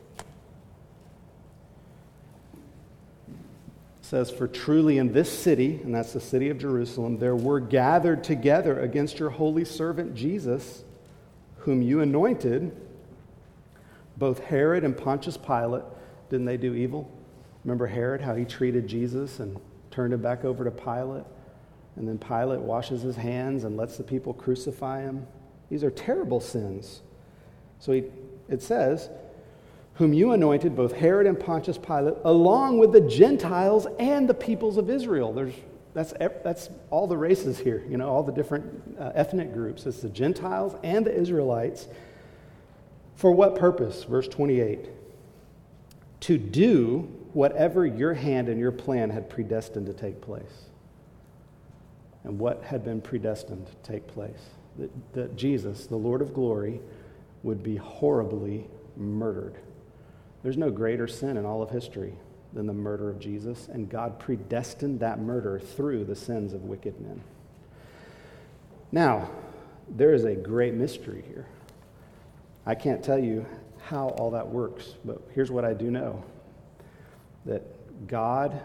Says, for truly in this city, and that's the city of Jerusalem, there were gathered together against your holy servant Jesus, whom you anointed, both Herod and Pontius Pilate. Didn't they do evil? Remember Herod, how he treated Jesus and turned him back over to Pilate? And then Pilate washes his hands and lets the people crucify him. These are terrible sins. So he, it says, whom you anointed, both Herod and Pontius Pilate, along with the Gentiles and the peoples of Israel. There's, that's, that's all the races here, you know, all the different uh, ethnic groups. It's the Gentiles and the Israelites. For what purpose? Verse twenty-eight. To do whatever your hand and your plan had predestined to take place. And what had been predestined to take place? That, that Jesus, the Lord of glory, would be horribly murdered. There's no greater sin in all of history than the murder of Jesus, and God predestined that murder through the sins of wicked men. Now, there is a great mystery here. I can't tell you how all that works, but here's what I do know. That God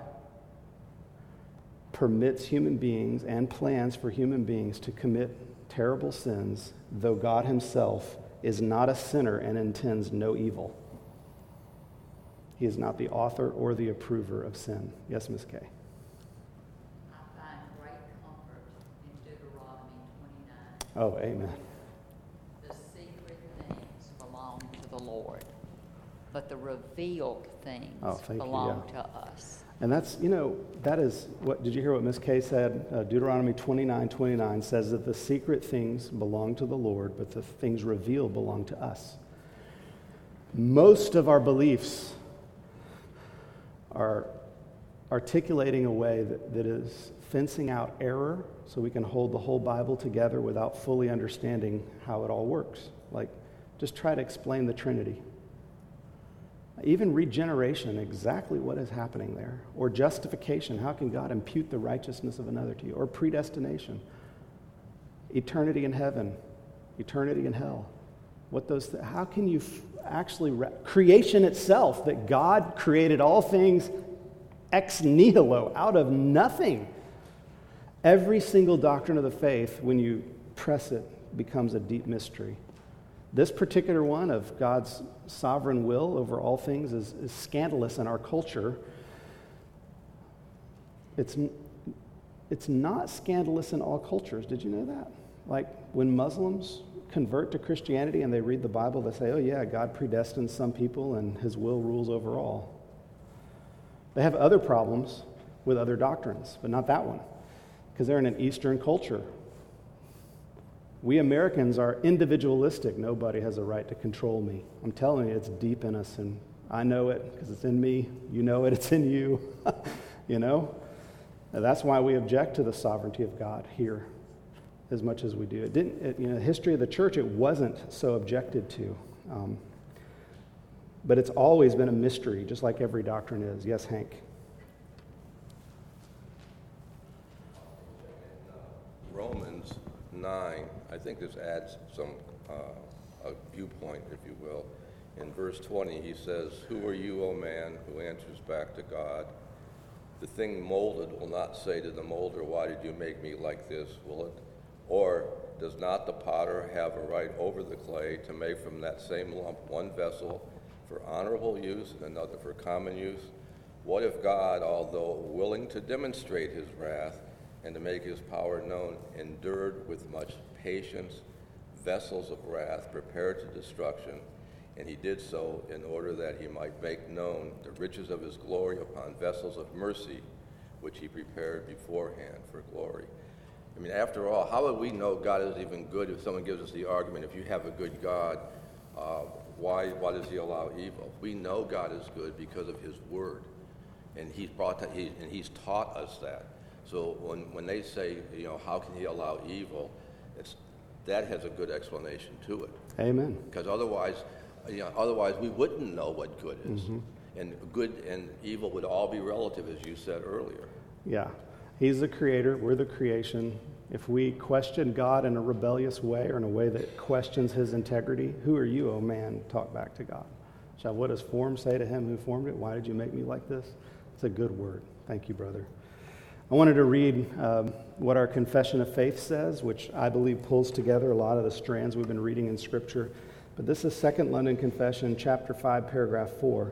permits human beings and plans for human beings to commit terrible sins, though God himself is not a sinner and intends no evil. He is not the author or the approver of sin. Yes, Miz Kay? I find great comfort in Deuteronomy twenty-nine. Oh, amen. The secret things belong to the Lord, but the revealed things Oh, thank you, belong yeah. to us. And that's, you know, that is, what, did you hear what Miz Kay said? Uh, Deuteronomy twenty-nine twenty-nine says that the secret things belong to the Lord, but the things revealed belong to us. Most of our beliefs are articulating a way that, that is fencing out error so we can hold the whole Bible together without fully understanding how it all works. Like, just try to explain the Trinity. Even regeneration, exactly what is happening there. Or justification, how can God impute the righteousness of another to you? Or predestination, eternity in heaven, eternity in hell. What those? Th- how can you f- actually re- creation itself? That God created all things ex nihilo, out of nothing. Every single doctrine of the faith, when you press it, becomes a deep mystery. This particular one of God's sovereign will over all things is, is scandalous in our culture. It's it's not scandalous in all cultures. Did you know that? Like when Muslims convert to Christianity and they read the Bible, they say, oh yeah, God predestines some people and his will rules over all. They have other problems with other doctrines, but not that one, because they're in an Eastern culture. We Americans are individualistic. Nobody has a right to control me. I'm telling you, it's deep in us, and I know it because it's in me. You know it, it's in you. You know? And that's why we object to the sovereignty of God here as much as we do. It didn't, it, you know, the history of the church, it wasn't so objected to. Um, but it's always been a mystery, just like every doctrine is. Yes, Hank? Romans nine, I think this adds some uh, a viewpoint, if you will. In verse twenty, he says, "Who are you, O man, who answers back to God? The thing molded will not say to the molder, 'Why did you make me like this?' will it? Or does not the potter have a right over the clay to make from that same lump one vessel for honorable use and another for common use? What if God, although willing to demonstrate his wrath and to make his power known, endured with much patience vessels of wrath prepared to destruction, and he did so in order that he might make known the riches of his glory upon vessels of mercy, which he prepared beforehand for glory." I mean, after all, how would we know God is even good if someone gives us the argument, if you have a good God, uh, why why does he allow evil? We know God is good because of his word, and he's brought to, he, and he's taught us that. So when, when they say, you know, how can he allow evil, it's that has a good explanation to it. Amen. Because otherwise, you know, otherwise we wouldn't know what good is. Mm-hmm. And good and evil would all be relative, as you said earlier. Yeah. He's the creator. We're the creation. If we question God in a rebellious way or in a way that questions his integrity, who are you, O man? Talk back to God. Shall what does form say to him who formed it? Why did you make me like this? It's a good word. Thank you, brother. I wanted to read um, what our confession of faith says, which I believe pulls together a lot of the strands we've been reading in Scripture. But this is Second London Confession, chapter five, paragraph four.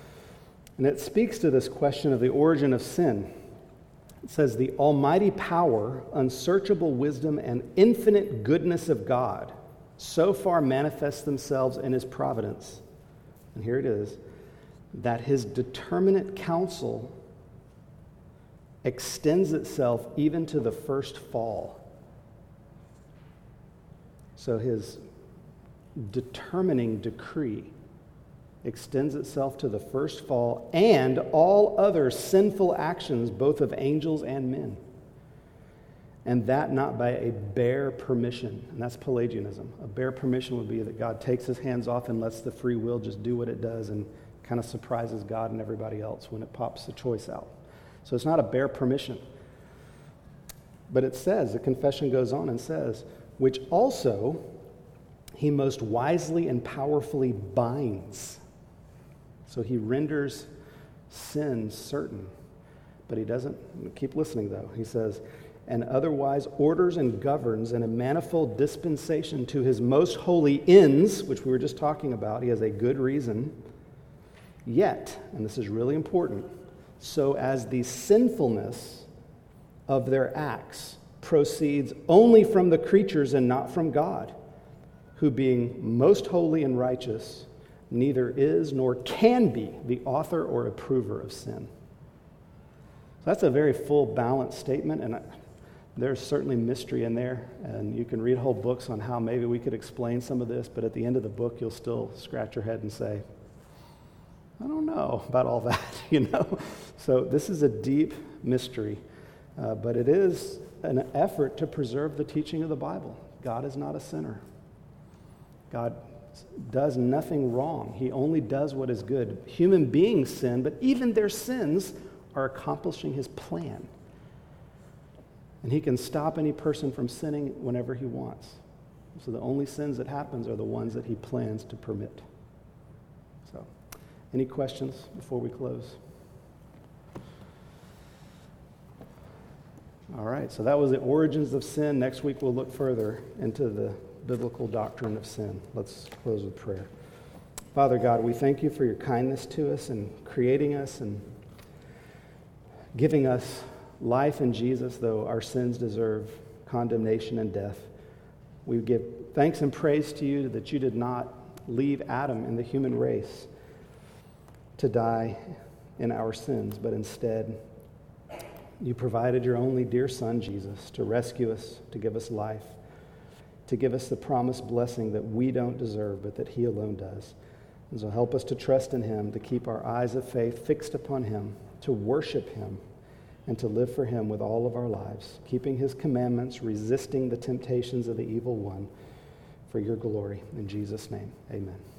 And it speaks to this question of the origin of sin. It says, "The almighty power, unsearchable wisdom, and infinite goodness of God so far manifest themselves in his providence," and here it is, "that his determinate counsel extends itself even to the first fall." So his determining decree extends itself to the first fall and all other sinful actions, both of angels and men. And that not by a bare permission. And that's Pelagianism. A bare permission would be that God takes his hands off and lets the free will just do what it does and kind of surprises God and everybody else when it pops the choice out. So it's not a bare permission. But it says, the confession goes on and says, "which also he most wisely and powerfully binds." So he renders sin certain. But he doesn't, keep listening though. He says, "and otherwise orders and governs in a manifold dispensation to his most holy ends," which we were just talking about. He has a good reason. "Yet," and this is really important, "so as the sinfulness of their acts proceeds only from the creatures and not from God, who being most holy and righteous, neither is nor can be the author or approver of sin." So that's a very full, balanced statement, and I, there's certainly mystery in there, and you can read whole books on how maybe we could explain some of this, but at the end of the book, you'll still scratch your head and say, I don't know about all that, you know? So this is a deep mystery, uh, but it is an effort to preserve the teaching of the Bible. God is not a sinner. God does nothing wrong. He only does what is good. Human beings sin, but even their sins are accomplishing his plan. And he can stop any person from sinning whenever he wants. So the only sins that happens are the ones that he plans to permit. So, any questions before we close? All right, so that was the origins of sin. Next week we'll look further into the biblical doctrine of sin. Let's close with prayer. Father God, we thank you for your kindness to us and creating us and giving us life in Jesus, though our sins deserve condemnation and death. We give thanks and praise to you that you did not leave Adam in the human race to die in our sins, but instead you provided your only dear Son, Jesus, to rescue us, to give us life, to give us the promised blessing that we don't deserve, but that he alone does. And so help us to trust in him, to keep our eyes of faith fixed upon him, to worship him, and to live for him with all of our lives, keeping his commandments, resisting the temptations of the evil one, for your glory. In Jesus' name, amen.